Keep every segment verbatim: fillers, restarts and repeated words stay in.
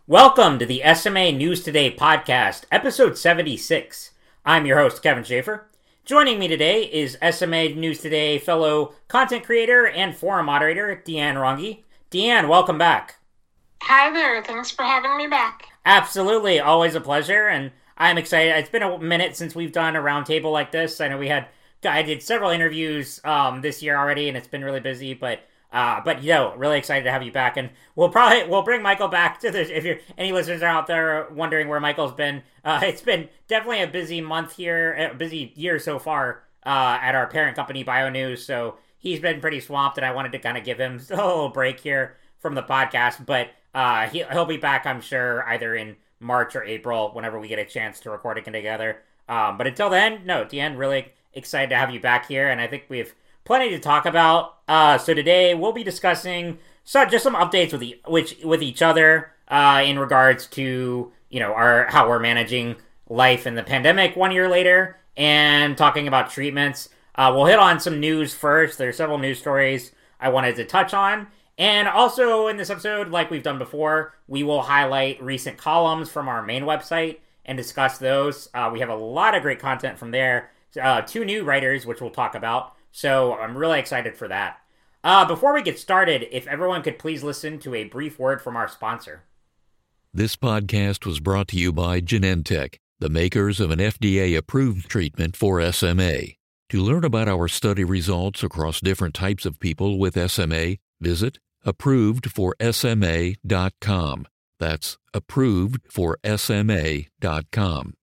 Welcome to the S M A News Today podcast, episode seventy-six. I'm your host, Kevin Schaefer. Joining me today is S M A News Today fellow content creator and forum moderator, Deanne Rongi. Deanne, welcome back. Hi there. Thanks for having me back. Absolutely. Always a pleasure, and I'm excited. It's been a minute since we've done a roundtable like this. I know we had, I did several interviews um, this year already, and it's been really busy, but Uh, but, you know, really excited to have you back. And we'll probably, we'll bring Michael back to this. If you're, any listeners are out there wondering where Michael's been, uh, it's been definitely a busy month here, a busy year so far, uh, at our parent company, BioNews. So he's been pretty swamped, and I wanted to kind of give him a little break here from the podcast. But, uh, he, he'll be back, I'm sure, either in March or April, whenever we get a chance to record it together. Um, but until then, no, Deanne, really excited to have you back here. And I think we've plenty to talk about. Uh, so today we'll be discussing so just some updates with the, which with each other uh, in regards to you know our how we're managing life in the pandemic one year later, and talking about treatments. Uh, we'll hit on some news first. There's several news stories I wanted to touch on, and also in this episode, like we've done before, we will highlight recent columns from our main website and discuss those. Uh, we have a lot of great content from there. Uh, two new writers, which we'll talk about. So I'm really excited for that. Uh, before we get started, if everyone could please listen to a brief word from our sponsor. This podcast was brought to you by Genentech, the makers of an F D A-approved treatment for S M A. To learn about our study results across different types of people with S M A, visit approved for S M A dot com. That's approved for S M A dot com.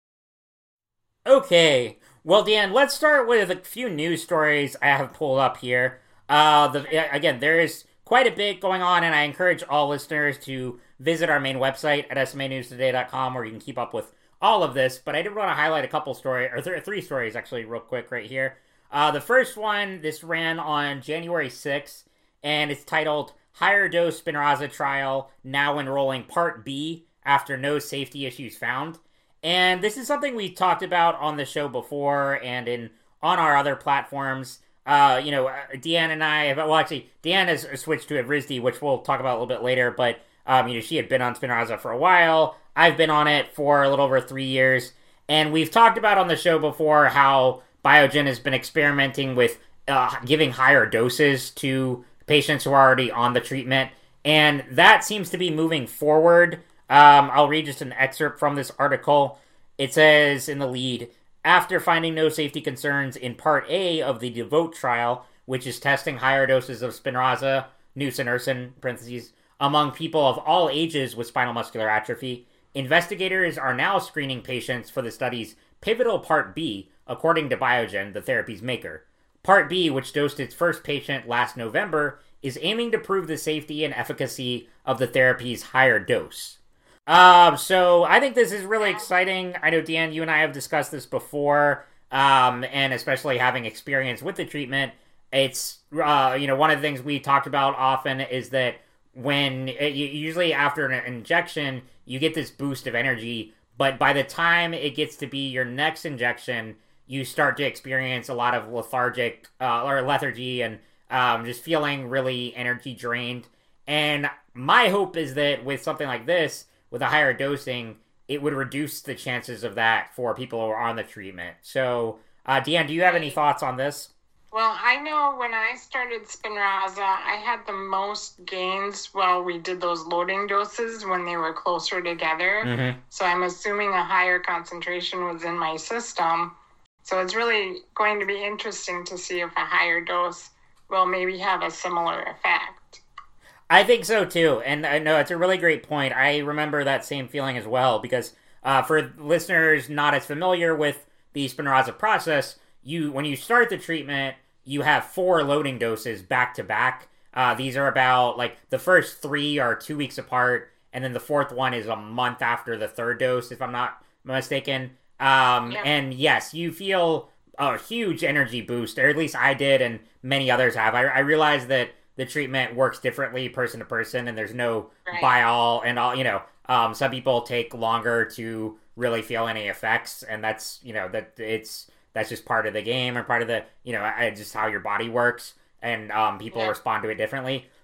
Okay. Well, Dan, let's start with a few news stories I have pulled up here. Uh, the, again, there is quite a bit going on, and I encourage all listeners to visit our main website at S M A news today dot com, where you can keep up with all of this. But I did want to highlight a couple stories, or th- three stories, actually, real quick right here. Uh, the first one, this ran on January sixth, and it's titled, Higher Dose Spinraza Trial Now Enrolling Part B After No Safety Issues Found. And this is something we talked about on the show before and in on our other platforms. Uh, you know, Deanne and I have, well, actually, Deanne has switched to Evrysdi, which we'll talk about a little bit later, but, um, you know, she had been on Spinraza for a while. I've been on it for a little over three years. And we've talked about on the show before how Biogen has been experimenting with uh, giving higher doses to patients who are already on the treatment. And that seems to be moving forward. Um, I'll read just an excerpt from this article. It says in the lead, after finding no safety concerns in Part A of the DEVOTE trial, which is testing higher doses of Spinraza, nusinersen, parentheses, among people of all ages with spinal muscular atrophy, investigators are now screening patients for the study's pivotal Part B, according to Biogen, the therapy's maker. Part B, which dosed its first patient last November, is aiming to prove the safety and efficacy of the therapy's higher dose. Um, so I think this is really exciting. I know, Deanne, you and I have discussed this before, um, and especially having experience with the treatment. It's, uh, you know, one of the things we talked about often is that when, it, usually after an injection, you get this boost of energy, but by the time it gets to be your next injection, you start to experience a lot of lethargic, uh, or lethargy and, um, just feeling really energy drained. And my hope is that with something like this, with a higher dosing, it would reduce the chances of that for people who are on the treatment. So, uh, Deanne, do you have any thoughts on this? Well, I know when I started Spinraza, I had the most gains while we did those loading doses when they were closer together. Mm-hmm. So I'm assuming a higher concentration was in my system. So it's really going to be interesting to see if a higher dose will maybe have a similar effect. I think so, too. And I know it's a really great point. I remember that same feeling as well, because uh, for listeners not as familiar with the Spinraza process, you when you start the treatment, you have four loading doses back-to-back. Uh, these are about, like, the first three are two weeks apart, and then the fourth one is a month after the third dose, if I'm not mistaken. Um, yeah. And yes, you feel a huge energy boost, or at least I did, and many others have. I, I realized that the treatment works differently person to person, and there's no right. buy all and all, you know, um, some people take longer to really feel any effects, and that's, you know, that it's, that's just part of the game or part of the, you know, just how your body works, and um, people yeah. respond to it differently.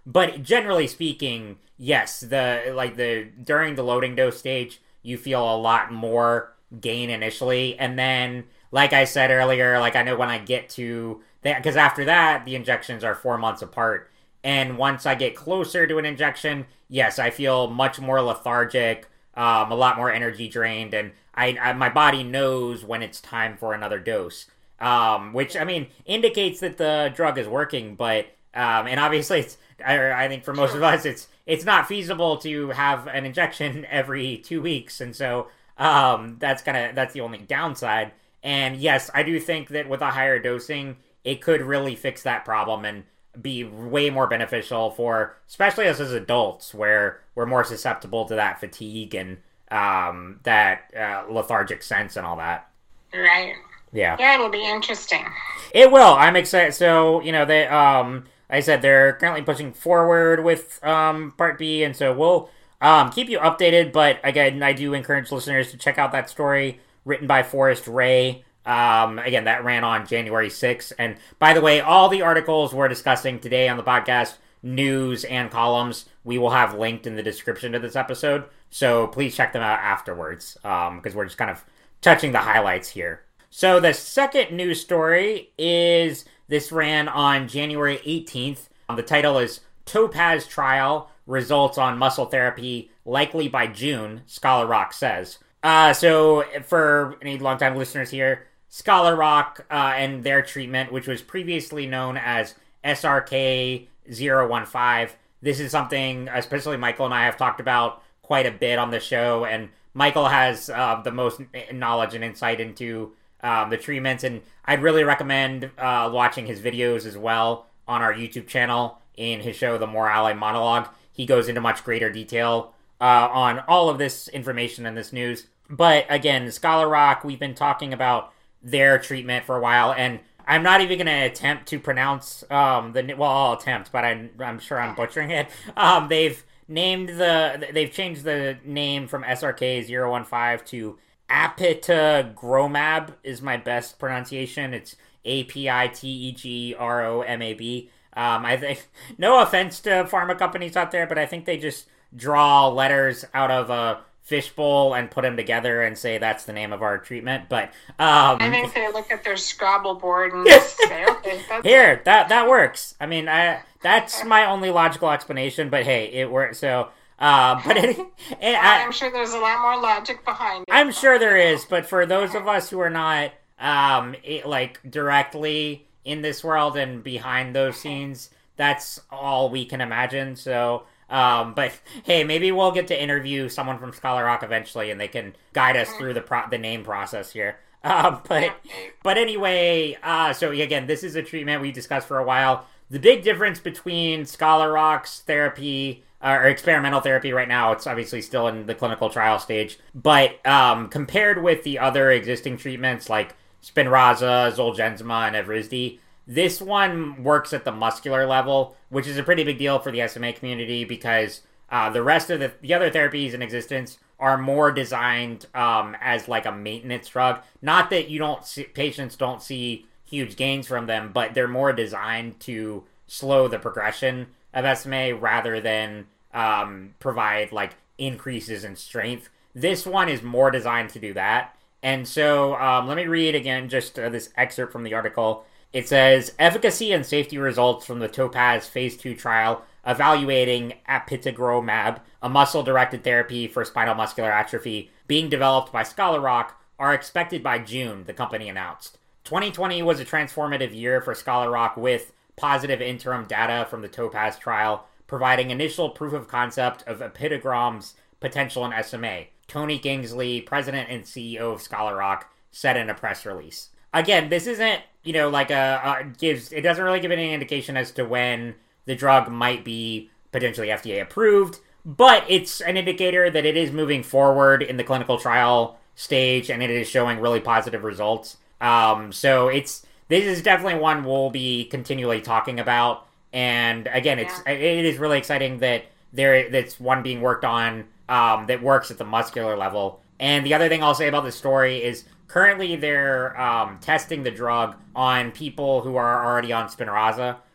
But generally speaking, yes, the like the during the loading dose stage, you feel a lot more gain initially, and then, like I said earlier, like I know when I get to that, because after that, the injections are four months apart, and once I get closer to an injection, yes, I feel much more lethargic, um, a lot more energy drained, and I, I my body knows when it's time for another dose, um, which, I mean, indicates that the drug is working, but, um, and obviously, it's, I, I think for most of us, it's it's not feasible to have an injection every two weeks, and so um, that's kind of, that's the only downside. And yes, I do think that with a higher dosing, it could really fix that problem and be way more beneficial for, especially us as adults, where we're more susceptible to that fatigue and um, that uh, lethargic sense and all that. Right. Yeah. Yeah, it'll be interesting. It will. I'm excited. So, you know, they, um, like I said, they're currently pushing forward with um, Part B, and so we'll um, keep you updated. But again, I do encourage listeners to check out that story written by Forrest Ray. Um, again, that ran on January sixth. And by the way, all the articles we're discussing today on the podcast, news and columns, we will have linked in the description of this episode. So please check them out afterwards, um, because we're just kind of touching the highlights here. So the second news story is, this ran on January eighteenth. Um, the title is Topaz Trial Results on Muscle Therapy Likely by June, Scholar Rock says. Uh, so for any longtime listeners here, Scholar Rock uh, and their treatment, which was previously known as S R K zero one five. This is something, especially Michael and I have talked about quite a bit on the show, and Michael has uh, the most knowledge and insight into um, the treatments, and I'd really recommend uh, watching his videos as well on our YouTube channel in his show, The Morale Monologue. He goes into much greater detail uh, on all of this information and this news. But again, Scholar Rock, we've been talking about their treatment for a while, and I'm not even going to attempt to pronounce um, the, well, I'll attempt, but I'm, I'm sure I'm butchering it. Um, they've named the, they've changed the name from S R K zero one five to Apitegromab is my best pronunciation. It's A P I T E G R O M A B. Um, I think, no offense to pharma companies out there, but I think they just draw letters out of a fishbowl and put them together and say that's the name of our treatment. But um, I think they look at their Scrabble board and just say, okay, that's here, that that works. I mean, I that's my only logical explanation. But hey, it works. So, uh, but it, it, I, I'm sure there's a lot more logic behind it. I'm sure there is. But for those of us who are not um, it, like directly in this world and behind those scenes, that's all we can imagine. So. Um, but hey, maybe we'll get to interview someone from Scholar Rock eventually, and they can guide us through the pro- the name process here. Um, but but anyway, uh, so again, this is a treatment we discussed for a while. The big difference between Scholar Rock's therapy uh, or experimental therapy right now, it's obviously still in the clinical trial stage, but um, compared with the other existing treatments like Spinraza, Zolgensma, and Evrysdi, this one works at the muscular level, which is a pretty big deal for the S M A community because uh, the rest of the, the other therapies in existence are more designed um, as like a maintenance drug. Not that you don't see, patients don't see huge gains from them, but they're more designed to slow the progression of S M A rather than um, provide like increases in strength. This one is more designed to do that. And so um, let me read again just uh, this excerpt from the article. It says, efficacy and safety results from the Topaz phase two trial evaluating apitegromab, a muscle-directed therapy for spinal muscular atrophy being developed by Scholar Rock, are expected by June, the company announced. twenty twenty was a transformative year for Scholar Rock with positive interim data from the Topaz trial, providing initial proof of concept of apitegrom's potential in S M A. Tony Kingsley, president and C E O of Scholar Rock, said in a press release. Again, this isn't, you know, like a, a gives, it doesn't really give any indication as to when the drug might be potentially F D A approved, but it's an indicator that it is moving forward in the clinical trial stage and it is showing really positive results. Um, so it's, this is definitely one we'll be continually talking about. And again, it's, yeah. it is really exciting that there, that's one being worked on, um, that works at the muscular level. And the other thing I'll say about this story is, currently, they're um, testing the drug on people who are already on Spinraza,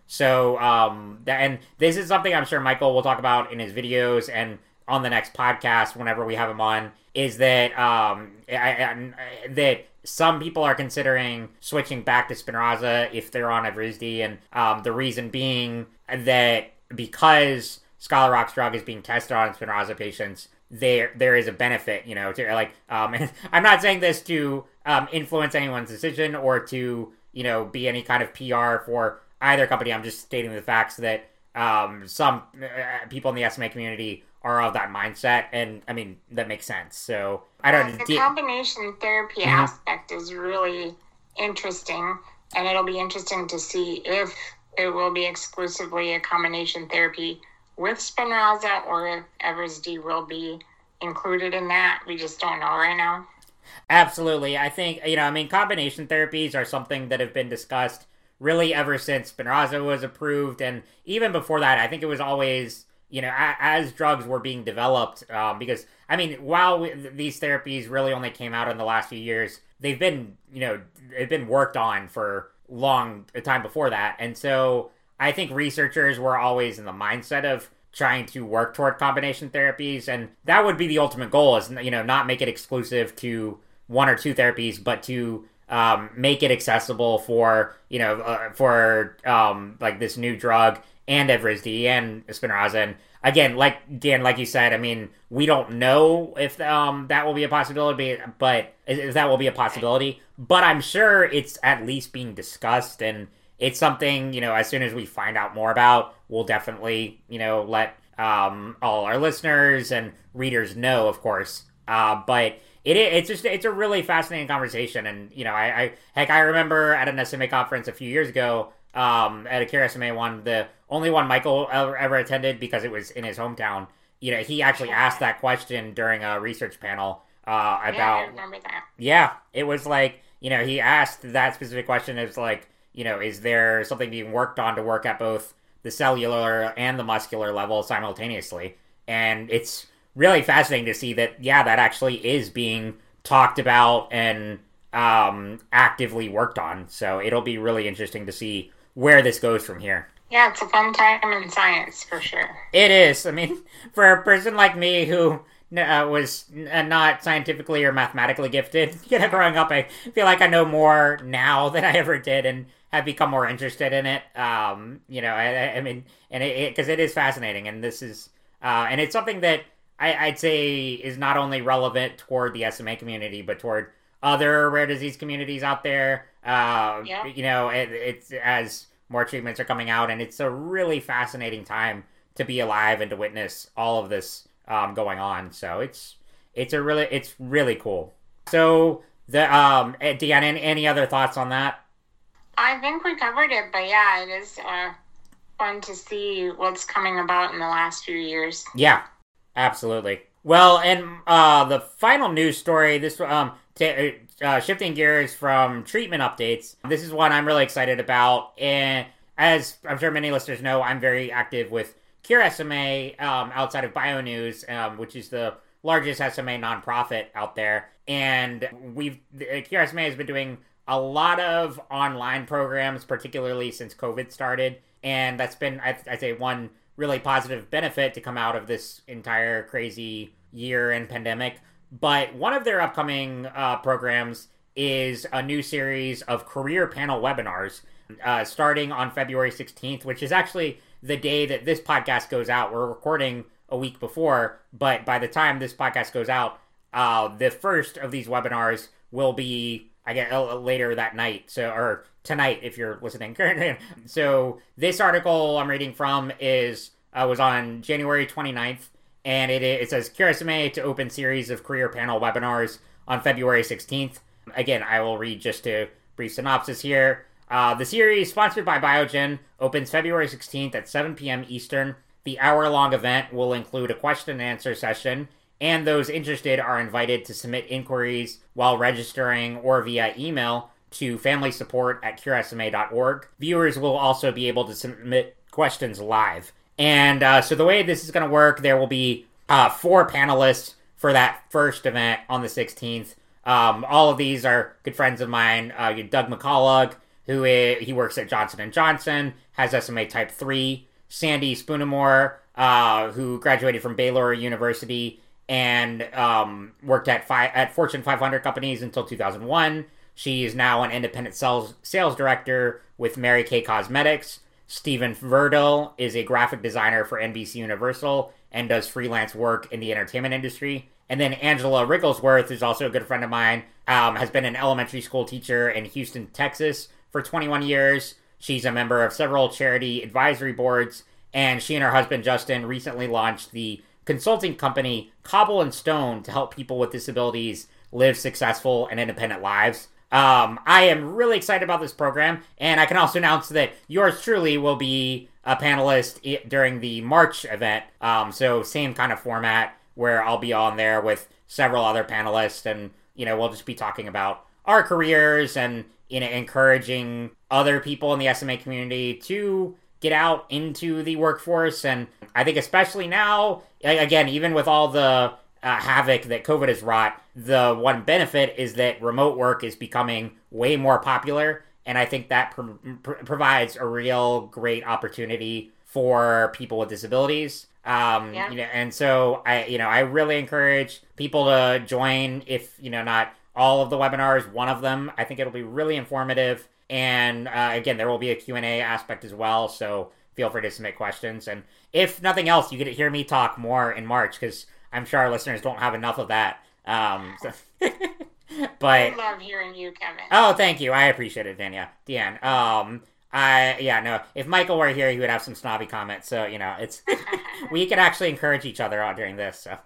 So, um, that, and this is something I'm sure Michael will talk about in his videos and on the next podcast whenever we have him on, is that, um, I, I, that some people are considering switching back to Spinraza if they're on Evrysdi, and um, the reason being that because Scholar Rock's drug is being tested on Spinraza patients, there there is a benefit, you know, to like, um, and I'm not saying this to um, influence anyone's decision or to, you know, be any kind of P R for either company. I'm just stating the facts that um, some uh, people in the S M A community are of that mindset, and I mean that makes sense. So I don't. The do, combination therapy mm-hmm. aspect is really interesting, and it'll be interesting to see if it will be exclusively a combination therapy with Spinraza or if Evrysdi will be included in that. We just don't know right now. Absolutely, I think you know. I mean, combination therapies are something that have been discussed really ever since Spinraza was approved, and even before that. I think it was always, you know, as drugs were being developed, um, because, I mean, while we, these therapies really only came out in the last few years, they've been, you know, they've been worked on for long time before that. And so I think researchers were always in the mindset of trying to work toward combination therapies. And that would be the ultimate goal, is, you know, not make it exclusive to one or two therapies, but to um, make it accessible for, you know, uh, for um, like this new drug and Evrysdi and Spinraza. And again, like Dan, like you said, I mean, we don't know if um that will be a possibility, but if that will be a possibility. But I'm sure it's at least being discussed, and it's something, you know, as soon as we find out more about, we'll definitely, you know, let um all our listeners and readers know, of course. Uh, but it it's just it's a really fascinating conversation, and you know, I, I heck, I remember at an S M A conference a few years ago. Um, at a Cure S M A one, the only one Michael ever, ever attended because it was in his hometown. You know, he actually asked that question during a research panel uh, about. Yeah, I remember that. Yeah, it was like, you know, he asked that specific question. It was like, you know, is there something being worked on to work at both the cellular and the muscular level simultaneously? And it's really fascinating to see that, yeah, that actually is being talked about and um, actively worked on. So it'll be really interesting to see where this goes from here. Yeah, it's a fun time in science, for sure. It is. I mean, for a person like me who uh, was uh, not scientifically or mathematically gifted, you know, growing up, I feel like I know more now than I ever did and have become more interested in it. Um, you know, I, I mean, and it, because it, it is fascinating, and this is, uh, and it's something that I, I'd say is not only relevant toward the S M A community, but toward other rare disease communities out there. Uh, yeah. You know, it, it's as more treatments are coming out, and it's a really fascinating time to be alive and to witness all of this um, going on. So it's it's a really it's really cool. So the um, Deanna, any, any other thoughts on that? I think we covered it, but yeah, it is uh, fun to see what's coming about in the last few years. Yeah, absolutely. Well, and uh, the final news story, this um, t- uh, shifting gears from treatment updates, this is one I'm really excited about. And as I'm sure many listeners know, I'm very active with Cure S M A um, outside of BioNews, um, which is the largest S M A nonprofit out there. And we've Cure S M A has been doing a lot of online programs, particularly since COVID started. And that's been, I'd say, one really positive benefit to come out of this entire crazy year and pandemic. But one of their upcoming uh, programs is a new series of career panel webinars uh, starting on February sixteenth, which is actually the day that this podcast goes out. We're recording a week before, but by the time this podcast goes out, uh, the first of these webinars will be, I guess, later that night. So, or tonight, if you're listening. So this article I'm reading from is uh, was on January twenty-ninth, and it it says Cure S M A to open series of career panel webinars on February sixteenth. Again, I will read just a brief synopsis here. Uh, the series, sponsored by Biogen, opens February sixteenth at seven p.m. Eastern. The hour-long event will include a question and answer session, and those interested are invited to submit inquiries while registering or via email to family support at cure s m a dot org. Viewers will also be able to submit questions live. And uh, so the way this is going to work, there will be uh, four panelists for that first event on the sixteenth. Um, all of these are good friends of mine. Uh, Doug McCullough, who is, he works at Johnson and Johnson, has S M A Type three. Sandy Spoonamore, uh, who graduated from Baylor University and um, worked at fi- at Fortune five hundred companies until two thousand one. She is now an independent sales sales director with Mary Kay Cosmetics. Stephen Verdel is a graphic designer for N B C Universal and does freelance work in the entertainment industry. And then Angela Rigglesworth, who's also a good friend of mine, um, has been an elementary school teacher in Houston, Texas for twenty-one years. She's a member of several charity advisory boards, and she and her husband, Justin, recently launched the consulting company Cobble and Stone to help people with disabilities live successful and independent lives. Um, I am really excited about this program, and I can also announce that yours truly will be a panelist during the March event. Um, so same kind of format where I'll be on there with several other panelists, and, you know, we'll just be talking about our careers and, you know, encouraging other people in the S M A community to get out into the workforce. And I think especially now, again, even with all the uh, havoc that COVID has wrought, the one benefit is that remote work is becoming way more popular. And I think that pro- pro- provides a real great opportunity for people with disabilities. Um, yeah. you know, and so I, you know, I really encourage people to join, if, you know, not all of the webinars, one of them. I think it'll be really informative. And uh, again, there will be a Q and A aspect as well. So feel free to submit questions. And if nothing else, you get to hear me talk more in March, because I'm sure our listeners don't have enough of that. Um, so but I love hearing you, Kevin. Oh, thank you. I appreciate it, Dania. Deanne. Um, I, yeah, no, if Michael were here, he would have some snobby comments. So, you know, it's, we could actually encourage each other on during this. So,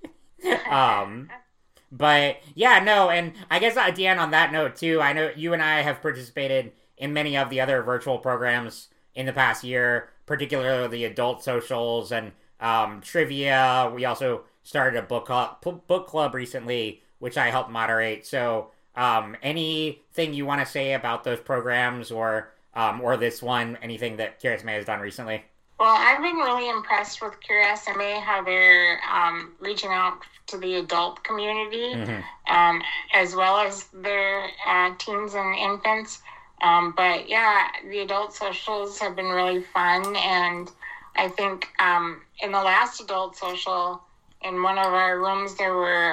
um, but yeah, no, and I guess, uh, Deanne, on that note too, I know you and I have participated in many of the other virtual programs in the past year, particularly the adult socials and, um, trivia. We also started a book club, book club recently, which I helped moderate. So, um, anything you want to say about those programs, or, um, or this one, anything that Cure S M A has done recently? Well, I've been really impressed with Cure S M A, how they're um, reaching out to the adult community, mm-hmm. um, as well as their uh, teens and infants. Um, but yeah, the adult socials have been really fun. And I think um, in the last adult social, in one of our rooms, there were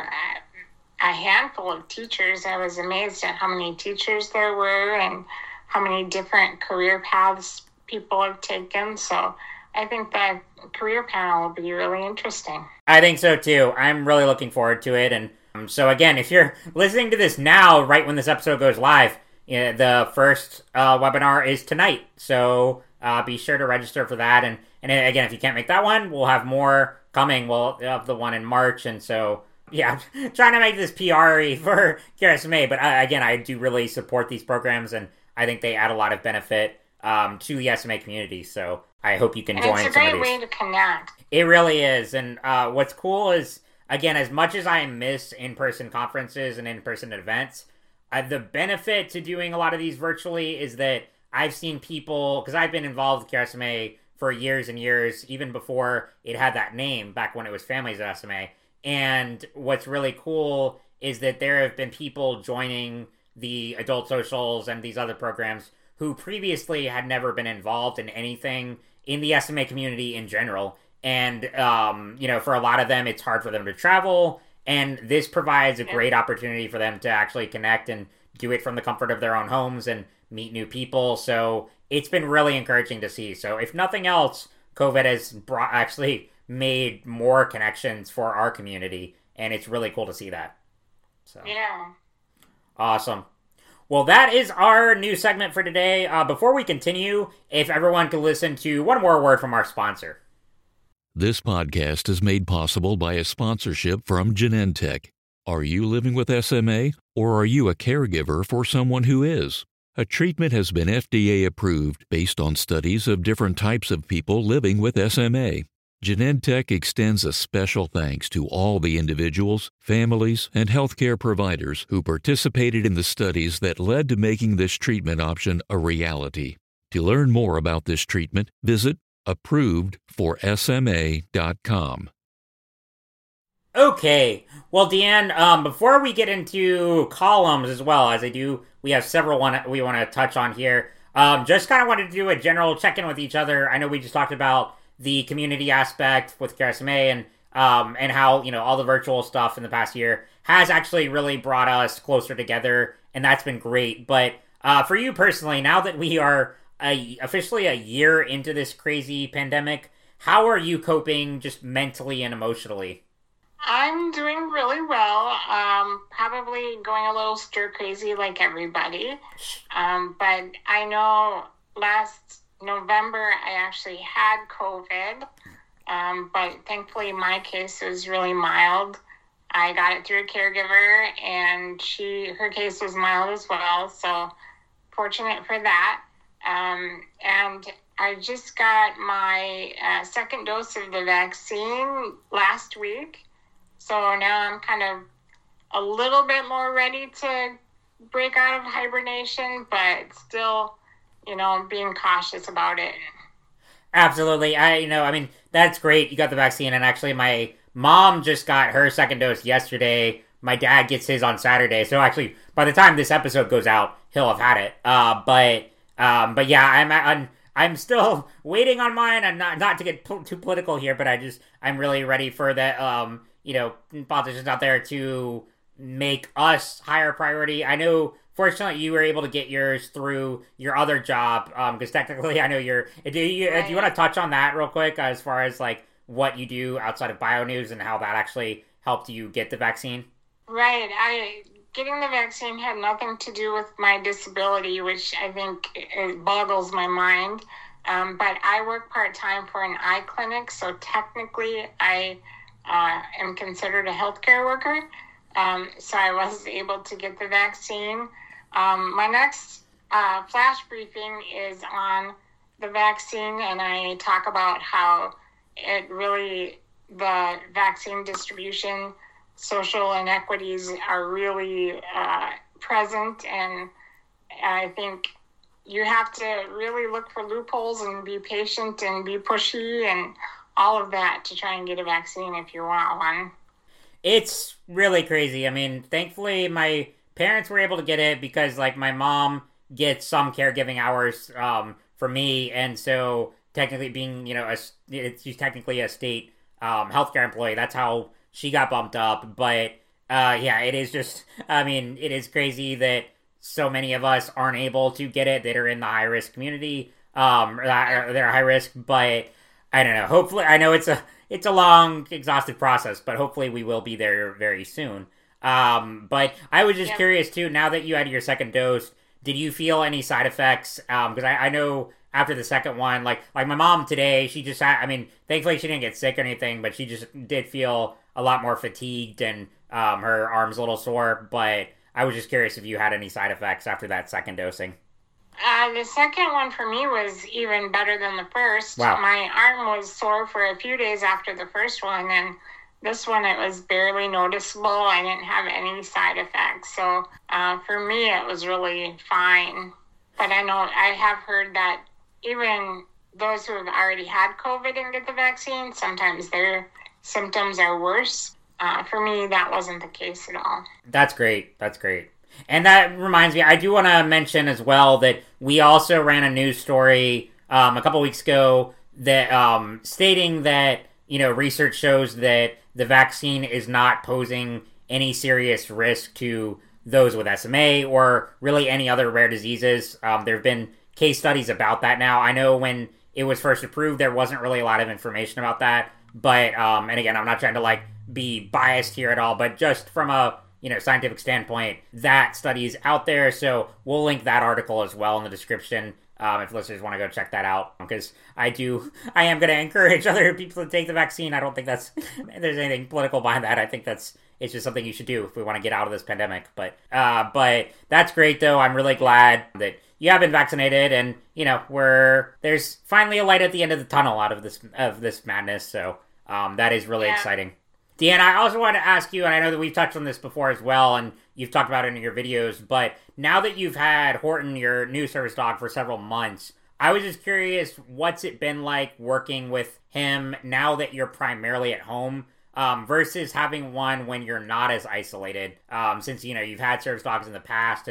a handful of teachers. I was amazed at how many teachers there were and how many different career paths people have taken. So I think that career panel will be really interesting. I think so too. I'm really looking forward to it. And um, so again, if you're listening to this now, right when this episode goes live, you know, the first uh, webinar is tonight. So uh, be sure to register for that. And, and again, if you can't make that one, we'll have more coming. We'll have the one in March. And so, yeah, I'm trying to make this P R-y for Cure S M A. But I, again, I do really support these programs, and I think they add a lot of benefit um, to the S M A community. So I hope you can and join it's a some great of these. way to connect. It really is. And uh, what's cool is, again, as much as I miss in-person conferences and in-person events, uh, the benefit to doing a lot of these virtually is that I've seen people, because I've been involved with Cure S M A for years and years, even before it had that name, back when it was Families at S M A. And what's really cool is that there have been people joining the adult socials and these other programs who previously had never been involved in anything in the S M A community in general. And, um, you know, for a lot of them, it's hard for them to travel. And this provides a great opportunity for them to actually connect and do it from the comfort of their own homes and meet new people. So it's been really encouraging to see. So if nothing else, COVID has brought, actually made more connections for our community. And it's really cool to see that. So yeah. Awesome. Well, that is our new segment for today. Uh, before we continue, if everyone could listen to one more word from our sponsor. This podcast is made possible by a sponsorship from Genentech. Are you living with S M A, or are you a caregiver for someone who is? A treatment has been F D A approved based on studies of different types of people living with S M A. Genentech extends a special thanks to all the individuals, families, and healthcare providers who participated in the studies that led to making this treatment option a reality. To learn more about this treatment, visit approved for S M A dot com. Okay. Well, Deanne, um, before we get into columns as well, as I do we have several one we want to touch on here. Um, just kind of wanted to do a general check-in with each other. I know we just talked about the community aspect with Care S M A and um, and how, you know, all the virtual stuff in the past year has actually really brought us closer together, and that's been great. But uh, for you personally, now that we are a, officially a year into this crazy pandemic, how are you coping just mentally and emotionally? I'm doing really well. Um, probably going a little stir crazy like everybody. Um, but I know last November I actually had COVID. Um, but thankfully my case was really mild. I got it through a caregiver, and she her case was mild as well. So fortunate for that. Um, and I just got my uh, second dose of the vaccine last week. So now I'm kind of a little bit more ready to break out of hibernation, but still, you know, being cautious about it. Absolutely. I, you know, I mean, that's great. You got the vaccine, and actually my mom just got her second dose yesterday. My dad gets his on Saturday. So actually, by the time this episode goes out, he'll have had it. Uh, but, um, but yeah, I'm, I'm, I'm still waiting on mine. I'm not, not to get po- too political here, but I just, I'm really ready for that, um, you know, politicians out there to make us higher priority. I know, fortunately, you were able to get yours through your other job, because um, technically, I know you're. Do you, right. do you want to touch on that real quick, as far as like what you do outside of BioNews and how that actually helped you get the vaccine? Right. I getting the vaccine had nothing to do with my disability, which I think it boggles my mind. Um, but I work part time for an eye clinic, so technically, I. Uh, am considered a healthcare worker, um, so I was able to get the vaccine. Um, my next uh, flash briefing is on the vaccine, and I talk about how it really, the vaccine distribution, social inequities are really uh, present, and I think you have to really look for loopholes and be patient and be pushy and all of that to try and get a vaccine if you want one. It's really crazy. I mean, thankfully my parents were able to get it because, like, my mom gets some caregiving hours um, for me, and so technically being, you know, a, it's, she's technically a state um, healthcare employee. That's how she got bumped up. But uh, yeah, it is just, I mean, it is crazy that so many of us aren't able to get it that are in the high risk community, um, or that are high risk, but I don't know. Hopefully, I know it's a it's a long, exhaustive process, but hopefully we will be there very soon. Um, but I was just yeah. curious too. Now that you had your second dose, did you feel any side effects? Because um, I, I know after the second one, like like my mom today, she just had. I mean, thankfully she didn't get sick or anything, but she just did feel a lot more fatigued and um, her arms a little sore. But I was just curious if you had any side effects after that second dosing. Uh, the second one for me was even better than the first. Wow. My arm was sore for a few days after the first one, and this one, it was barely noticeable. I didn't have any side effects. So uh, for me, it was really fine. But I know I have heard that even those who have already had COVID and get the vaccine, sometimes their symptoms are worse. Uh, for me, that wasn't the case at all. That's great. That's great. And that reminds me, I do want to mention as well that we also ran a news story um, a couple weeks ago that um, stating that, you know, research shows that the vaccine is not posing any serious risk to those with S M A or really any other rare diseases. Um, there have been case studies about that now. I know when it was first approved, there wasn't really a lot of information about that. But, um, and again, I'm not trying to, like, be biased here at all, but just from a you know, scientific standpoint, that study is out there. So we'll link that article as well in the description um, if listeners want to go check that out. Because I do, I am going to encourage other people to take the vaccine. I don't think that's, there's anything political behind that. I think that's, it's just something you should do if we want to get out of this pandemic. But, uh, but that's great though. I'm really glad that you have been vaccinated and, you know, we're, there's finally a light at the end of the tunnel out of this, of this madness. So um, that is really yeah. exciting. Deanna, I also wanted to ask you, and I know that we've touched on this before as well, and you've talked about it in your videos, but now that you've had Horton, your new service dog, for several months, I was just curious, what's it been like working with him now that you're primarily at home um, versus having one when you're not as isolated? Um, since, you know, you've had service dogs in the past, and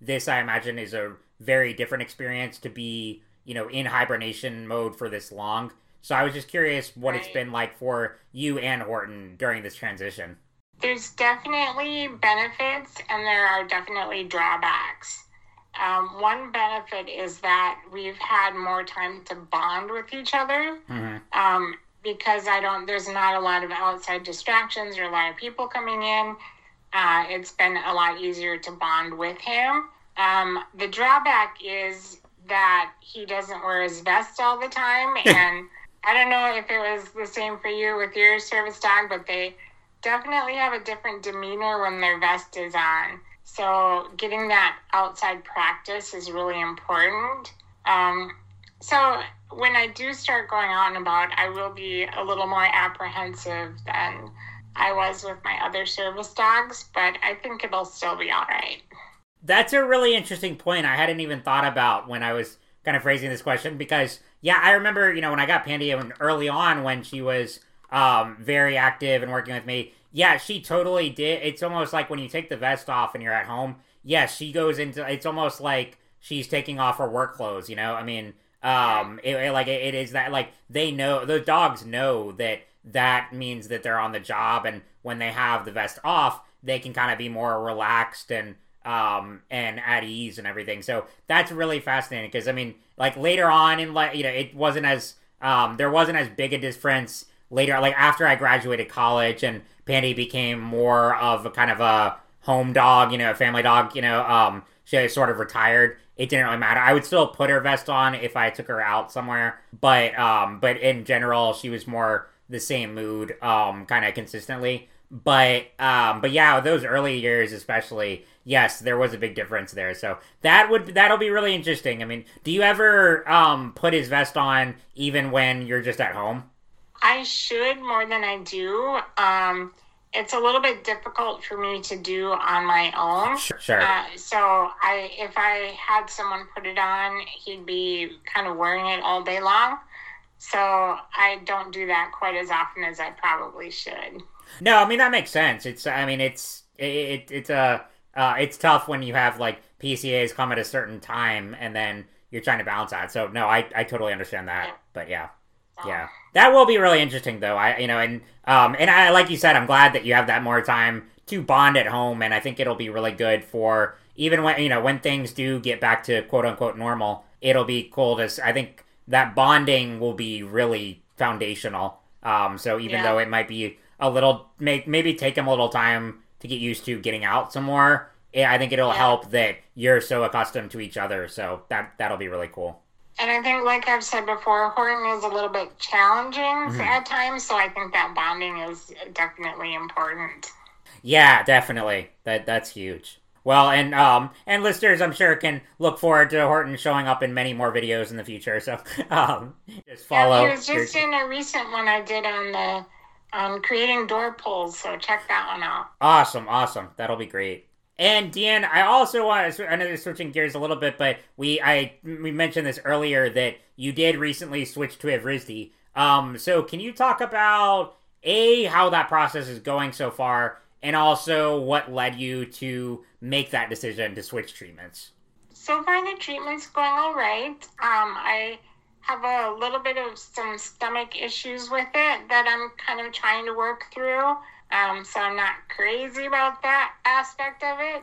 this, I imagine, is a very different experience to be, you know, in hibernation mode for this long. So I was just curious what right. it's been like for you and Horton during this transition. There's definitely benefits and there are definitely drawbacks. Um, one benefit is that we've had more time to bond with each other. Mm-hmm. Um, because I don't, there's not a lot of outside distractions or a lot of people coming in. Uh, it's been a lot easier to bond with him. Um, the drawback is that he doesn't wear his vest all the time. And I don't know if it was the same for you with your service dog, but they definitely have a different demeanor when their vest is on. So getting that outside practice is really important. Um, so when I do start going on about, I will be a little more apprehensive than I was with my other service dogs, but I think it'll still be all right. That's a really interesting point I hadn't even thought about when I was kind of phrasing this question, because, yeah, I remember, you know, when I got Pandy early on when she was um, very active and working with me, yeah, she totally did. It's almost like when you take the vest off and you're at home, yeah, she goes into, it's almost like she's taking off her work clothes, you know? I mean, um, it, it, like, it, it is that, like, they know, the dogs know that that means that they're on the job, and when they have the vest off, they can kind of be more relaxed and, um, and at ease and everything. So that's really fascinating, because, I mean, like, later on in, like, you know, it wasn't as, um, there wasn't as big a difference later, like, after I graduated college and Pandy became more of a kind of a home dog, you know, a family dog, you know, um, she sort of retired. It didn't really matter. I would still put her vest on if I took her out somewhere, but, um, but in general, she was more the same mood, um, kind of consistently. But, um, but yeah, those early years, especially, yes, there was a big difference there. So that would, that'll be really interesting. I mean, do you ever, um, put his vest on even when you're just at home? I should more than I do. Um, it's a little bit difficult for me to do on my own. Sure. Uh, so I, if I had someone put it on, he'd be kind of wearing it all day long. So I don't do that quite as often as I probably should. No, I mean, that makes sense. It's, I mean, it's, it, it's a, uh, it's tough when you have like P C As come at a certain time and then you're trying to balance that. So no, I, I totally understand that. Yeah. But yeah. Yeah, that will be really interesting, though. I, you know, and um, and I, like you said, I'm glad that you have that more time to bond at home, and I think it'll be really good for even when, you know, when things do get back to quote unquote normal. It'll be cool to. I think that bonding will be really foundational. Um, so even yeah. though it might be a little, make maybe take him a little time to get used to getting out some more, I think it'll yeah. help that you're so accustomed to each other. So that that'll be really cool. And I think, like I've said before, Horton is a little bit challenging mm-hmm. at times, so I think that bonding is definitely important. Yeah, definitely. That that's huge. Well, and um, and listeners, I'm sure, can look forward to Horton showing up in many more videos in the future. So um, just follow. Yeah, he was just your... in a recent one I did on the on creating door pulls, so check that one out. Awesome, awesome. That'll be great. And Deanne, I also want to, I know they're switching gears a little bit, but we I we mentioned this earlier that you did recently switch to Evrysdi. Um, so can you talk about, A, how that process is going so far, and also what led you to make that decision to switch treatments? So far the treatment's going all right. Um, I have a little bit of some stomach issues with it that I'm kind of trying to work through. Um, so I'm not crazy about that aspect of it.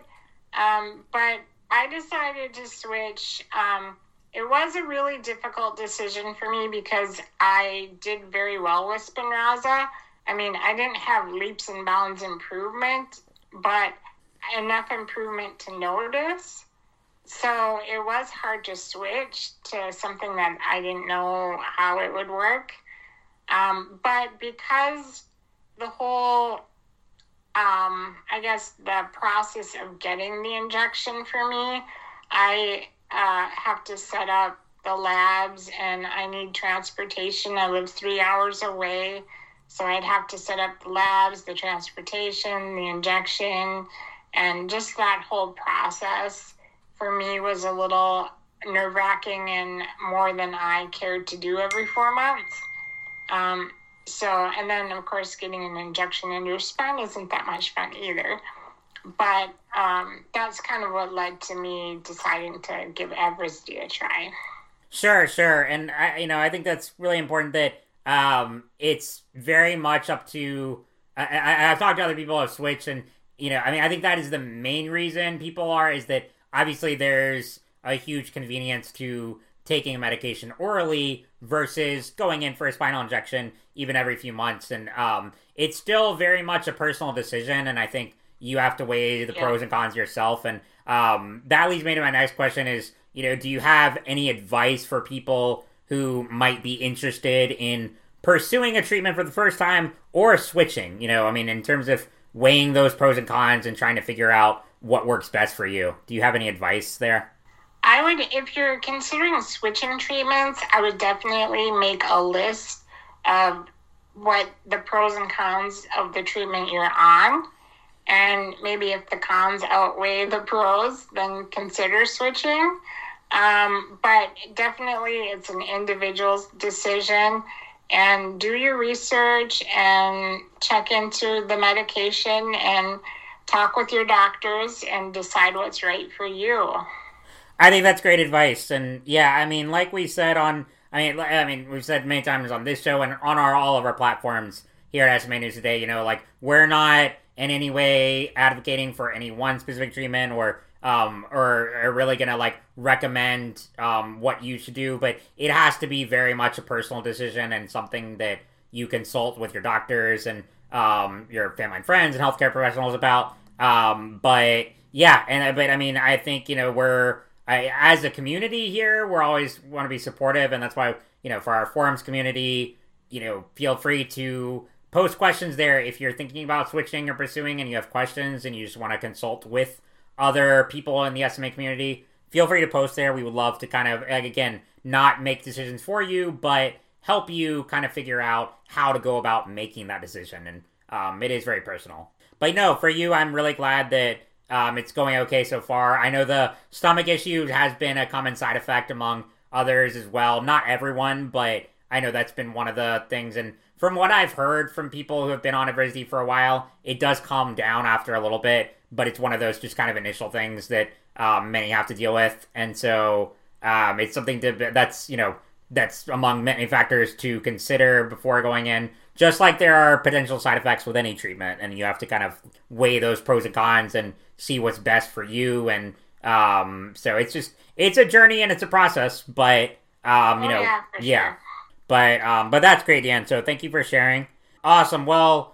Um, but I decided to switch. Um, it was a really difficult decision for me because I did very well with Spinraza. I mean, I didn't have leaps and bounds improvement, but enough improvement to notice. So it was hard to switch to something that I didn't know how it would work. Um, but because the whole, um, I guess, the process of getting the injection for me, I uh, have to set up the labs and I need transportation. I live three hours away, so I'd have to set up the labs, the transportation, the injection, and just that whole process for me was a little nerve-wracking and more than I cared to do every four months. Um, So, and then, of course, getting an injection into your spine isn't that much fun either. but um, that's kind of what led to me deciding to give Evrysdi a try. Sure, sure. And, I, you know, I think that's really important that um, it's very much up to... I, I, I've talked to other people who have switched, and, you know, I mean, I think that is the main reason people are, is that obviously there's a huge convenience to taking a medication orally versus going in for a spinal injection even every few months. And um, it's still very much a personal decision, and I think you have to weigh the yeah. pros and cons yourself. And um, that leads me to my next question is, you know, do you have any advice for people who might be interested in pursuing a treatment for the first time or switching? You know, I mean, in terms of weighing those pros and cons and trying to figure out what works best for you. Do you have any advice there? I would, if you're considering switching treatments, I would definitely make a list of what the pros and cons of the treatment you're on. And maybe if the cons outweigh the pros, then consider switching. Um, but definitely it's an individual's decision. And do your research and check into the medication and talk with your doctors and decide what's right for you. I think that's great advice. And yeah, I mean, like we said on, I mean, I mean, we've said many times on this show and on our all of our platforms here at S M A News Today, you know, like, we're not in any way advocating for any one specific treatment or um or, or really gonna like recommend um what you should do, but it has to be very much a personal decision and something that you consult with your doctors and um your family and friends and healthcare professionals about. Um but yeah, and but I mean, I think, you know, we're I, as a community here, we're always want to be supportive, and that's why, you know, for our forums community, you know, feel free to post questions there if you're thinking about switching or pursuing and you have questions and you just want to consult with other people in the S M A community. Feel free to post there. We would love to kind of, like, again, not make decisions for you, but help you kind of figure out how to go about making that decision. And um, it is very personal. But no, for you, I'm really glad that um, it's going okay so far. I know the stomach issue has been a common side effect among others as well. Not everyone, but I know that's been one of the things. And from what I've heard from people who have been on Evrysdi for a while, it does calm down after a little bit, but it's one of those just kind of initial things that um, many have to deal with. And so um, it's something to, that's, you know, that's among many factors to consider before going in. Just like there are potential side effects with any treatment, and you have to kind of weigh those pros and cons and see what's best for you. And um, so it's just, it's a journey and it's a process, but, um, you oh, know, yeah. yeah. Sure. But um, but that's great, Dan. So thank you for sharing. Awesome. Well,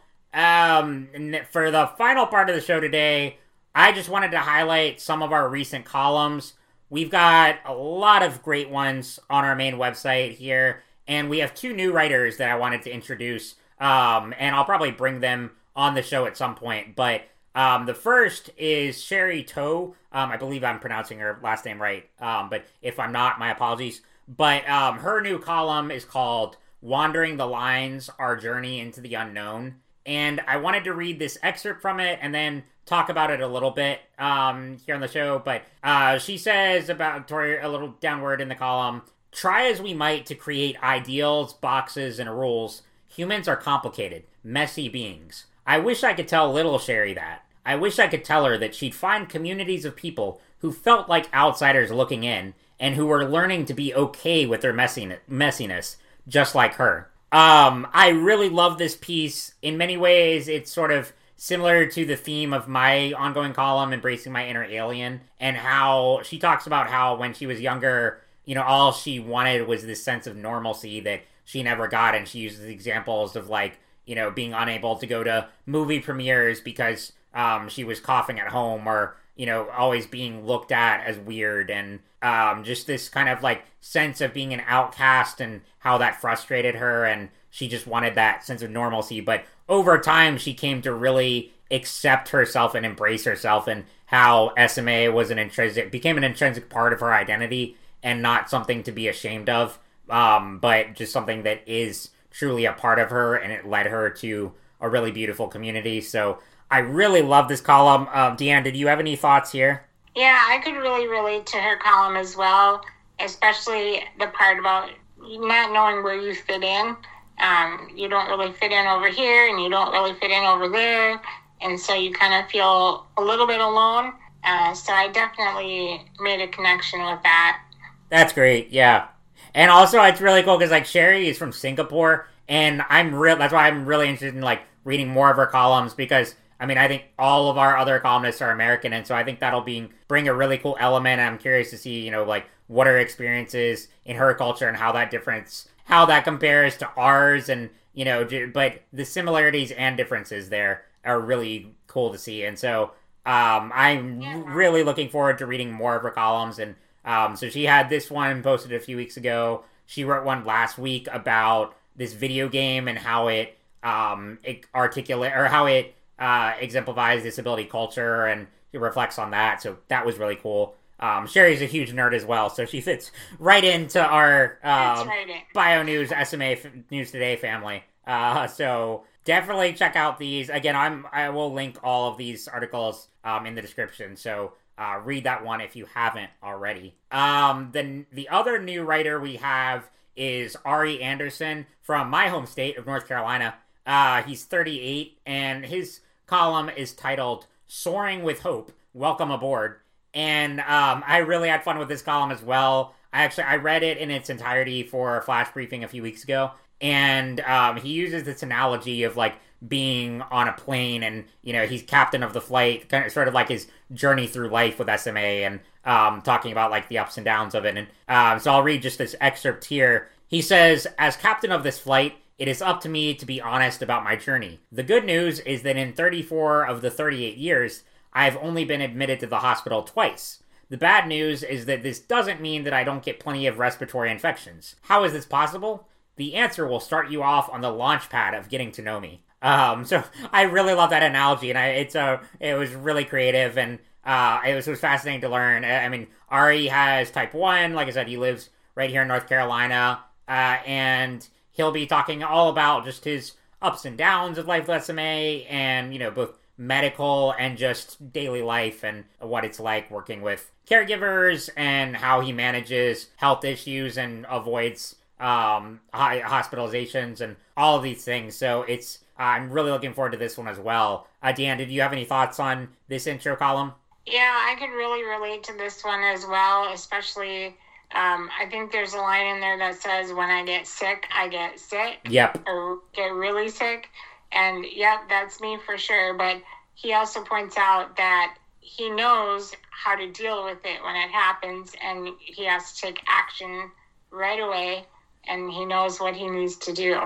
um, for the final part of the show today, I just wanted to highlight some of our recent columns. We've got a lot of great ones on our main website here, and we have two new writers that I wanted to introduce, um, and I'll probably bring them on the show at some point. But um, the first is Sherry Toe. Um, I believe I'm pronouncing her last name right, um, but if I'm not, my apologies. But um, her new column is called Wandering the Lines, Our Journey into the Unknown. And I wanted to read this excerpt from it and then talk about it a little bit um, here on the show. But uh, she says about, toward a little downward in the column, try as we might to create ideals, boxes, and rules, humans are complicated, messy beings. I wish I could tell little Sherry that. I wish I could tell her that she'd find communities of people who felt like outsiders looking in, and who were learning to be okay with their messiness, just like her. Um, I really love this piece. In many ways, it's sort of similar to the theme of my ongoing column, Embracing My Inner Alien, and how she talks about how when she was younger, you know, all she wanted was this sense of normalcy that she never got, and she uses examples of, like, you know, being unable to go to movie premieres because um, she was coughing at home, or, you know, always being looked at as weird, and um, just this kind of, like, sense of being an outcast and how that frustrated her, and she just wanted that sense of normalcy. But over time, she came to really accept herself and embrace herself, and how S M A was an intrinsic, became an intrinsic part of her identity, and not something to be ashamed of, um, but just something that is truly a part of her, and it led her to a really beautiful community. So I really love this column. Um, Deanne, did you have any thoughts here? Yeah, I could really relate to her column as well, especially the part about not knowing where you fit in. Um, you don't really fit in over here, and you don't really fit in over there. And so you kind of feel a little bit alone. Uh, so I definitely made a connection with that. That's great, yeah. And also, it's really cool because, like, Sherry is from Singapore, and I'm real. That's why I'm really interested in, like, reading more of her columns because, I mean, I think all of our other columnists are American, and so I think that'll be bring a really cool element. I'm curious to see, you know, like, what her experience is in her culture and how that difference, how that compares to ours, and, you know, but the similarities and differences there are really cool to see. And so um, I'm yeah. really looking forward to reading more of her columns. And um, so she had this one posted a few weeks ago. She wrote one last week about this video game and how it, um, it articulate or how it uh, exemplifies disability culture, and it reflects on that. So that was really cool. Um, Sherry's a huge nerd as well, so she fits right into our um, right Bio News S M A F- News Today family. Uh, so definitely check out these. Again, I'm I will link all of these articles um, in the description. So uh, read that one if you haven't already. Um, the the other new writer we have is Ari Anderson from my home state of North Carolina. Uh, he's thirty-eight, and his column is titled "Soaring with Hope. Welcome aboard." And um, I really had fun with this column as well. I actually I read it in its entirety for a flash briefing a few weeks ago, and um, he uses this analogy of like being on a plane, and you know he's captain of the flight, kind of sort of like his journey through life with S M A, and um, talking about like the ups and downs of it. And um, so I'll read just this excerpt here. He says, "As captain of this flight, it is up to me to be honest about my journey. The good news is that in thirty-four of the thirty-eight years, I've only been admitted to the hospital twice. The bad news is that this doesn't mean that I don't get plenty of respiratory infections. How is this possible? The answer will start you off on the launch pad of getting to know me." Um, so I really love that analogy, and I, it's a, it was really creative, and uh, it, was, it was fascinating to learn. I mean, Ari has type one, like I said, he lives right here in North Carolina, uh, and he'll be talking all about just his ups and downs of life with S M A, and, you know, both medical and just daily life and what it's like working with caregivers and how he manages health issues and avoids um, hospitalizations and all of these things. So it's uh, I'm really looking forward to this one as well. Uh, Dan, did you have any thoughts on this intro column? Yeah, I could really relate to this one as well, especially um, I think there's a line in there that says, "When I get sick, I get sick." Yep. Or get really sick. And yep, that's me for sure. But he also points out that he knows how to deal with it when it happens, and he has to take action right away, and he knows what he needs to do.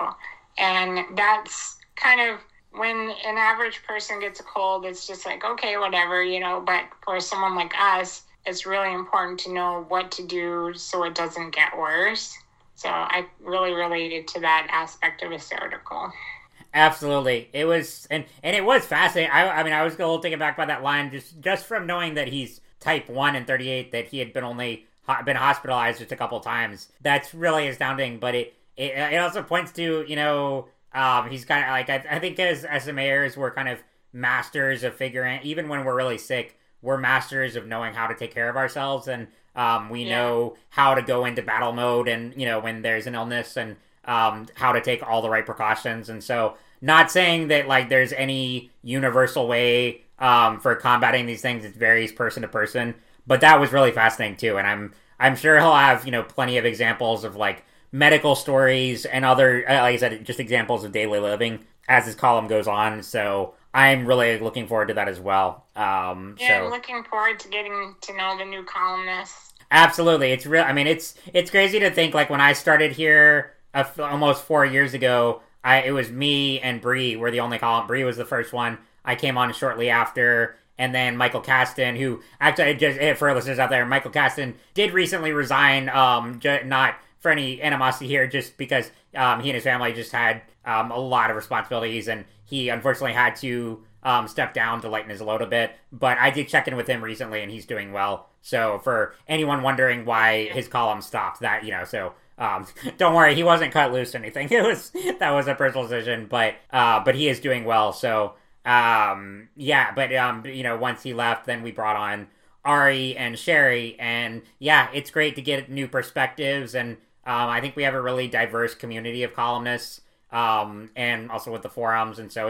And that's kind of when an average person gets a cold, it's just like, okay, whatever, you know, but for someone like us, it's really important to know what to do so it doesn't get worse. So I really related to that aspect of this article. Absolutely. It was, and, and it was fascinating. I, I mean, I was a little taken back by that line just, just from knowing that he's type one and thirty-eight, that he had been only been hospitalized just a couple times. That's really astounding, but it, it, it also points to, you know, um, he's kind of like, I, I think as SMAers, we're kind of masters of figuring, even when we're really sick, we're masters of knowing how to take care of ourselves. And um, we yeah. know how to go into battle mode and, you know, when there's an illness, and um, how to take all the right precautions. And so not saying that like there's any universal way um, for combating these things. It varies person to person, but that was really fascinating too. And I'm, I'm sure he'll have, you know, plenty of examples of like medical stories and other, like I said, just examples of daily living as his column goes on. So I'm really looking forward to that as well. Um, yeah, so. I'm looking forward to getting to know the new columnists. Absolutely. It's real. I mean, it's, it's crazy to think like when I started here uh, almost four years ago, I, it was me and Bree were the only column. Bree was the first one. I came on shortly after. And then Michael Caston, who actually, just for listeners out there, Michael Caston did recently resign, um, j- not for any animosity here, just because um, he and his family just had um, a lot of responsibilities, and he unfortunately had to um, step down to lighten his load a bit. But I did check in with him recently, and he's doing well. So for anyone wondering why his column stopped, that, you know, so um, don't worry, he wasn't cut loose or anything. It was that was a personal decision, but uh, but he is doing well. So um, yeah, but um, you know, once he left, then we brought on Ari and Sherry, and yeah, it's great to get new perspectives, and um, I think we have a really diverse community of columnists, um, and also with the forums, and so it's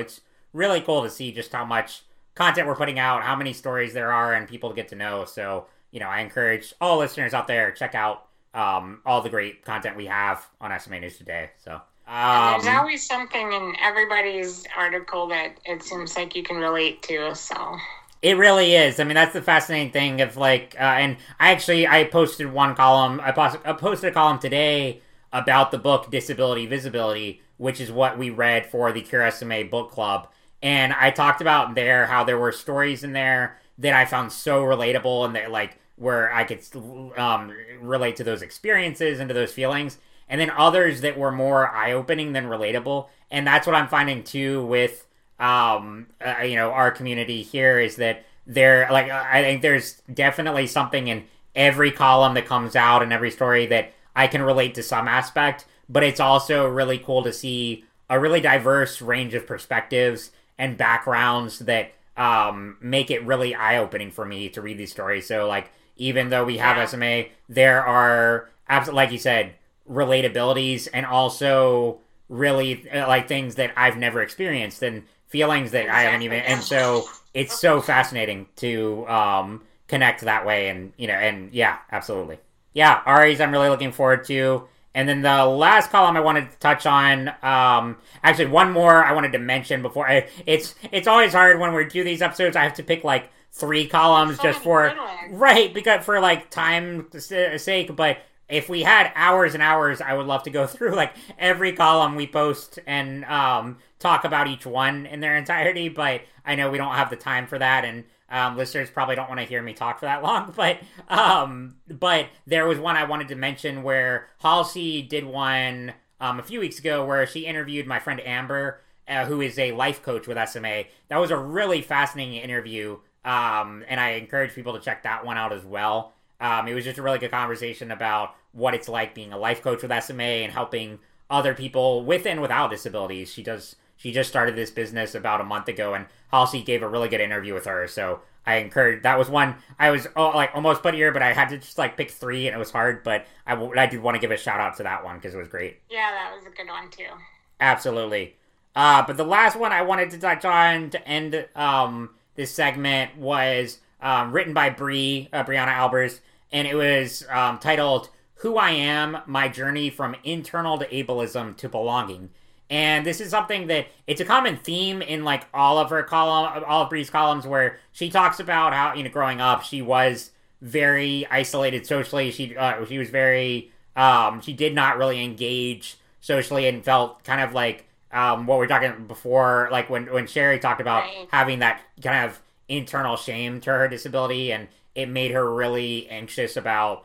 really cool to see just how much content we're putting out, how many stories there are, and people to get to know. So, you know, I encourage all listeners out there, check out um, all the great content we have on S M A News Today. So, um, there's always something in everybody's article that it seems like you can relate to. So it really is. I mean, that's the fascinating thing of like, uh, and I actually I posted one column. I, post, I posted a column today about the book Disability Visibility, which is what we read for the Cure S M A book club. And I talked about there how there were stories in there that I found so relatable and that like where I could um, relate to those experiences and to those feelings. And then others that were more eye-opening than relatable. And that's what I'm finding too with, um, uh, you know, our community here is that there, like, I think there's definitely something in every column that comes out and every story that I can relate to some aspect. But it's also really cool to see a really diverse range of perspectives and backgrounds that um, make it really eye-opening for me to read these stories. So, like, even though we have yeah. S M A, there are, like you said, relatabilities and also really, uh, like, things that I've never experienced and feelings that exactly. I haven't even... And so, it's so fascinating to um, connect that way and, you know, and, yeah, absolutely. Yeah, Ari's I'm really looking forward to. And then the last column I wanted to touch on, um, actually one more I wanted to mention before. I, it's it's always hard when we do these episodes. I have to pick like three columns so just for right because for like time's sake. But if we had hours and hours, I would love to go through like every column we post and um, talk about each one in their entirety. But I know we don't have the time for that, and Um, listeners probably don't want to hear me talk for that long, but um, but there was one I wanted to mention where Halsey did one um, a few weeks ago where she interviewed my friend Amber, uh, who is a life coach with S M A. That was a really fascinating interview, um, and I encourage people to check that one out as well. Um, it was just a really good conversation about what it's like being a life coach with S M A and helping other people with and without disabilities. She does. She just started this business about a month ago, and Halsey gave a really good interview with her. So I encouraged. That was one I was oh, like almost put here, but I had to just like pick three, and it was hard. But I, I did want to give a shout out to that one because it was great. Yeah, that was a good one too. Absolutely. Uh, but the last one I wanted to touch on to end um, this segment was um, written by Bree, uh, Brianna Albers, and it was um, titled "Who I Am: My Journey from Internal to Ableism to Belonging." And this is something that, it's a common theme in, like, all of her column, all of Bree's columns, where she talks about how, you know, growing up, she was very isolated socially. She uh, she was very, um, she did not really engage socially and felt kind of like um, what we were talking before, like when, when Sherry talked about right. having that kind of internal shame to her disability, and it made her really anxious about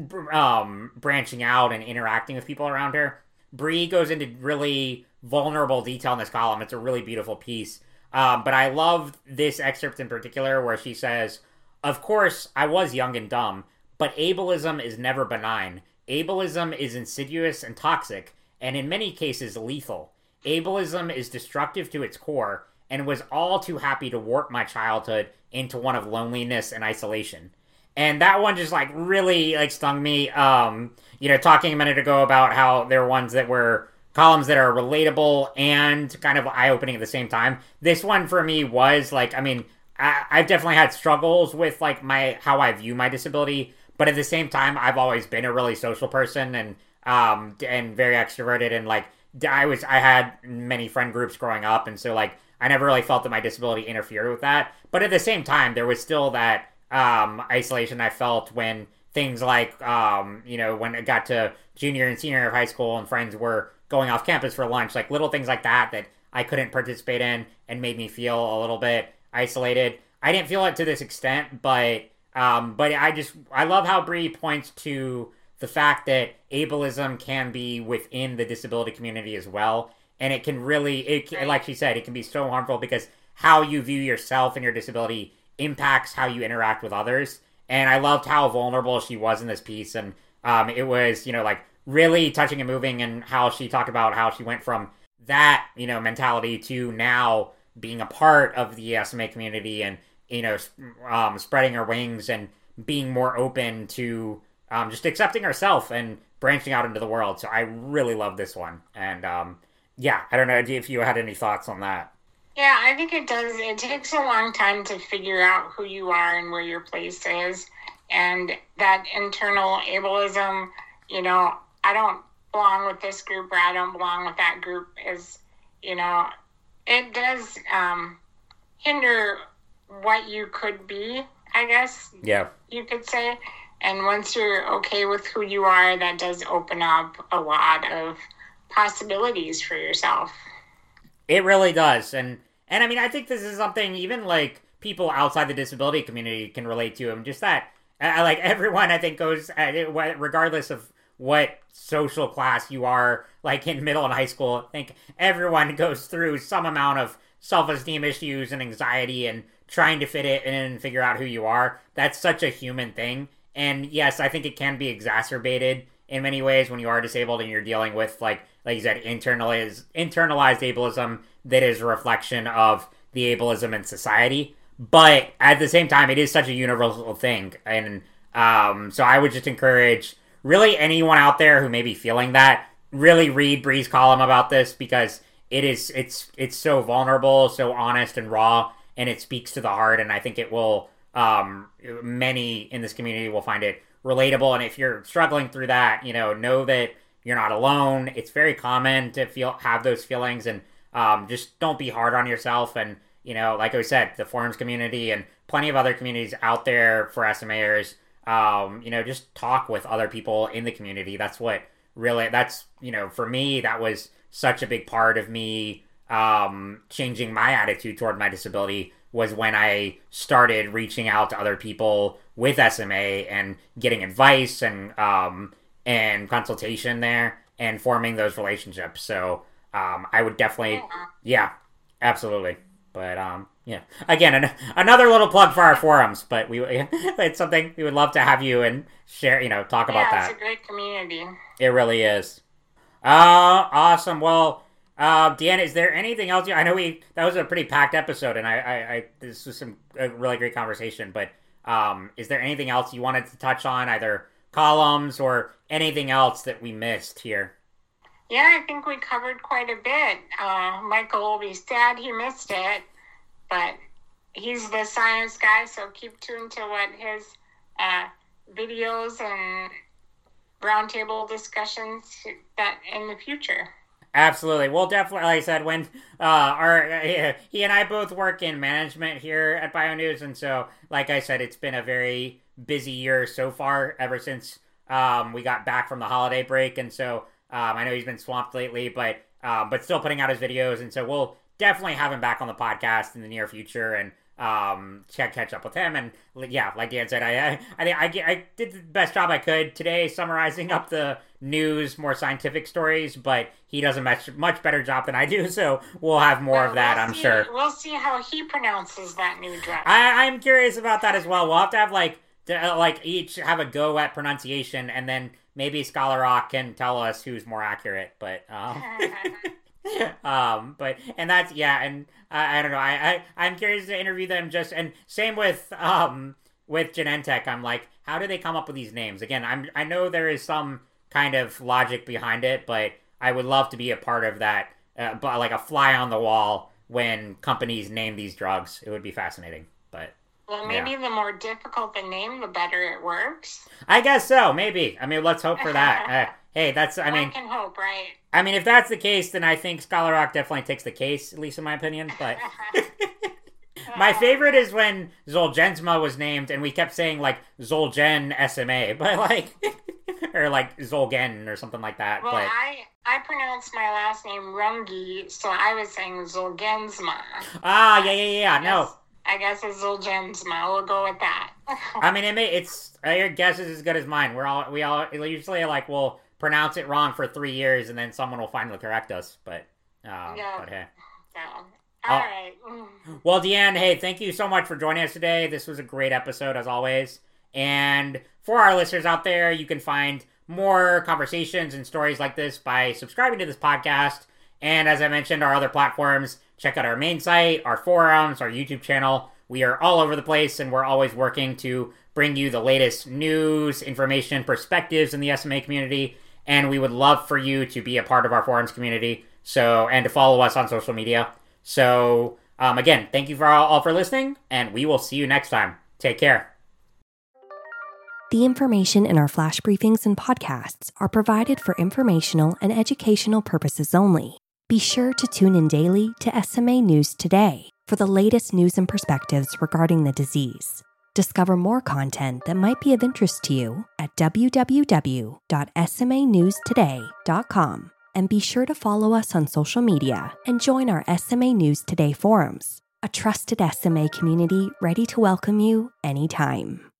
um, branching out and interacting with people around her. Bree goes into really vulnerable detail in this column. It's a really beautiful piece. Um, but I love this excerpt in particular where she says, "Of course, I was young and dumb, but ableism is never benign. Ableism is insidious and toxic, and in many cases lethal. Ableism is destructive to its core, and was all too happy to warp my childhood into one of loneliness and isolation." And that one just, like, really, like, stung me. Um, you know, talking a minute ago about how there were ones that were columns that are relatable and kind of eye-opening at the same time. This one, for me, was, like, I mean, I, I've definitely had struggles with, like, my how I view my disability. But at the same time, I've always been a really social person and um, and very extroverted. And, like, I was I had many friend groups growing up. And so, like, I never really felt that my disability interfered with that. But at the same time, there was still that Um, isolation I felt when things like, um, you know, when it got to junior and senior year of high school and friends were going off campus for lunch, like little things like that that I couldn't participate in and made me feel a little bit isolated. I didn't feel it to this extent, but um, but I just, I love how Bree points to the fact that ableism can be within the disability community as well. And it can really, it like she said, it can be so harmful because how you view yourself and your disability impacts how you interact with others. And I loved how vulnerable she was in this piece. And um, it was, you know, like really touching and moving, and how she talked about how she went from that, you know, mentality to now being a part of the S M A community and, you know, um, spreading her wings and being more open to um, just accepting herself and branching out into the world. So I really love this one. And um, yeah, I don't know if you had any thoughts on that. Yeah, I think it does. It takes a long time to figure out who you are and where your place is. And that internal ableism, you know, I don't belong with this group or I don't belong with that group is, you know, it does um, hinder what you could be, I guess. Yeah. You could say. And once you're okay with who you are, that does open up a lot of possibilities for yourself. It really does. And, and I mean, I think this is something even like people outside the disability community can relate to. And just that, uh, like everyone, I think goes, uh, regardless of what social class you are, like in middle and high school, I think everyone goes through some amount of self-esteem issues and anxiety and trying to fit it in and figure out who you are. That's such a human thing. And yes, I think it can be exacerbated in many ways when you are disabled and you're dealing with, like, like you said, internalized, internalized ableism that is a reflection of the ableism in society. But at the same time, it is such a universal thing. And um, so I would just encourage really anyone out there who may be feeling that, really read Bree's column about this, because it is, it's, it's so vulnerable, so honest and raw, and it speaks to the heart. And I think it will, um, many in this community will find it relatable. And if you're struggling through that, you know, know that you're not alone. It's very common to feel, have those feelings, and um, just don't be hard on yourself. And, you know, like I said, the forums community and plenty of other communities out there for S M Ers, um, you know, just talk with other people in the community. That's what really, that's, you know, for me, that was such a big part of me um, changing my attitude toward my disability, was when I started reaching out to other people with S M A and getting advice and um, and consultation there and forming those relationships. So um, I would definitely, yeah, absolutely. But um, yeah, again, an- another little plug for our forums. But we, it's something we would love to have you and share, you know, talk about yeah, that. It's a great community. It really is. Uh, awesome. Well, Uh, Deanna, is there anything else? I know we that was a pretty packed episode, and I, I, I this was some a really great conversation. But um, is there anything else you wanted to touch on, either columns or anything else that we missed here? Yeah, I think we covered quite a bit. Uh, Michael will be sad he missed it, but he's the science guy, so keep tuned to what his uh, videos and roundtable discussions that in the future. Absolutely. Well, definitely, like I said, when uh, our uh, he and I both work in management here at BioNews, and so, like I said, it's been a very busy year so far, ever since um, we got back from the holiday break, and so um, I know he's been swamped lately, but uh, but still putting out his videos, and so we'll definitely have him back on the podcast in the near future, and um, check catch up with him, and yeah, like Dan said, I I I, I, I did the best job I could today summarizing up the news, more scientific stories, but he does a much much better job than I do, so we'll have more well, of that, we'll I'm see, sure. We'll see how he pronounces that new drug. I, I'm curious about that as well. We'll have to have, like, to, uh, like each have a go at pronunciation, and then maybe Scholar Rock can tell us who's more accurate, but... Um... um, but, and that's, yeah, and I, I don't know, I, I, I'm curious to interview them just, and same with, um, with Genentech, I'm like, how do they come up with these names? Again, I'm, I know there is some kind of logic behind it, but I would love to be a part of that, uh, but like a fly on the wall when companies name these drugs. It would be fascinating, but... Well, maybe yeah. the more difficult the name, the better it works. I guess so, maybe. I mean, let's hope for that. uh, hey, that's, I mean... One can hope, right? I mean, if that's the case, then I think Scholar Rock definitely takes the case, at least in my opinion, but... My favorite is when Zolgensma was named, and we kept saying, like, Zolgen S M A, but, like... or, like, Zolgen or something like that, well, but... I, I pronounced my last name Rungi, so I was saying Zolgensma. Ah, yeah, yeah, yeah, no... I guess it's Zolgensma. We'll go with that. I mean, it may, it's your guess is as good as mine. We're all we all usually like we'll pronounce it wrong for three years, and then someone will finally correct us. But um, yeah. but hey, so, all oh. right. Well, Deanne, hey, thank you so much for joining us today. This was a great episode as always. And for our listeners out there, you can find more conversations and stories like this by subscribing to this podcast. And as I mentioned, our other platforms. Check out our main site, our forums, our YouTube channel. We are all over the place, and we're always working to bring you the latest news, information, perspectives in the S M A community. And we would love for you to be a part of our forums community, so and to follow us on social media. So Um, again, thank you for all, all for listening, and we will see you next time. Take care. The information in our flash briefings and podcasts are provided for informational and educational purposes only. Be sure to tune in daily to S M A News Today for the latest news and perspectives regarding the disease. Discover more content that might be of interest to you at w w w dot s m a news today dot com, and be sure to follow us on social media and join our S M A News Today forums, a trusted S M A community ready to welcome you anytime.